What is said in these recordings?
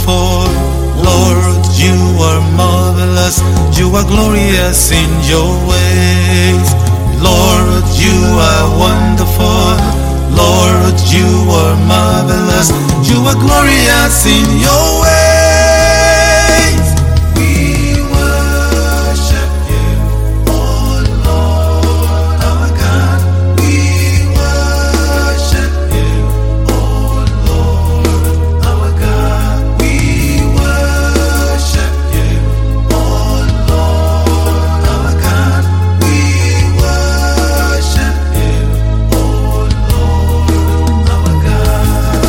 wonderful. Lord, you are marvelous. You are glorious in your ways. Lord, you are wonderful. Lord, you are marvelous. You are glorious in your ways. We worship you, oh Lord our God. We worship you, oh Lord our God. We worship you, oh Lord our God. We worship you, oh Lord our God.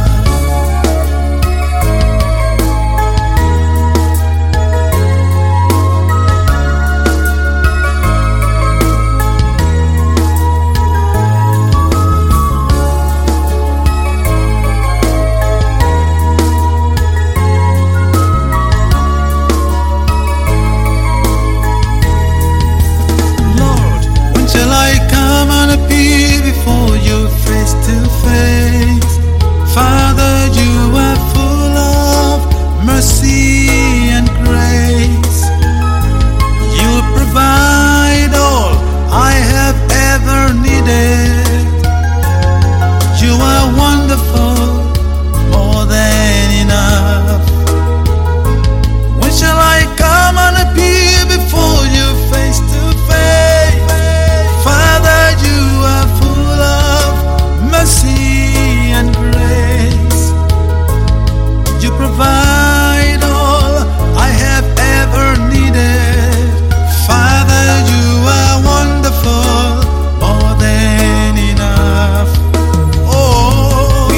Lord, when shall I come and appear before you face to face? Father, you are full of mercy and grace. You provide all I have ever needed. You are wonderful, more than enough. When shall I come and appear before you face to face? Father, you are full of mercy and grace. You provide all I have ever needed. Father, you are wonderful, more than enough. Oh,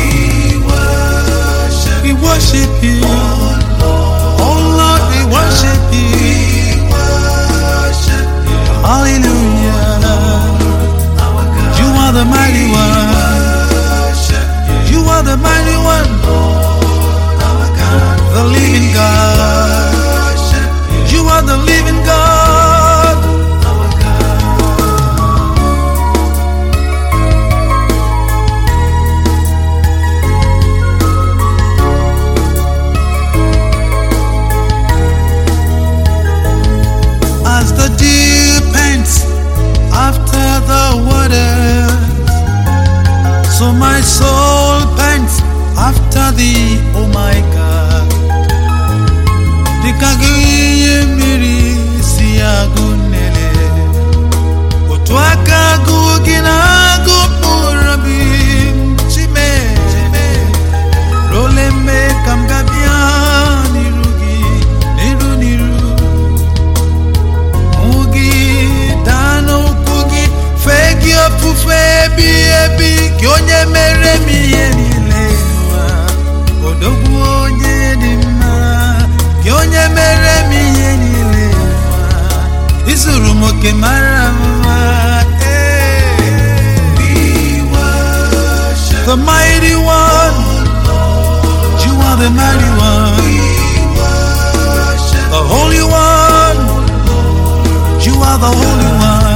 we worship you. Oh Lord, we worship you. Hallelujah. You are the mighty one. You are the mighty one. The living God. You are the living God. As the deer pants after the waters, so my soul pants after thee, oh my God. Dikagiye miri siyagunele, otwaka gugina gupurabi chime, rolembe kamgabia niru mugi dano kugi fegi ofufe ebi kyonye mere mi yenilewa odogwu onye dimma kyonye mere mi yenilewa isuru moke mara mma. We worship the mighty one. You are the mighty one. The holy one. You are the holy one.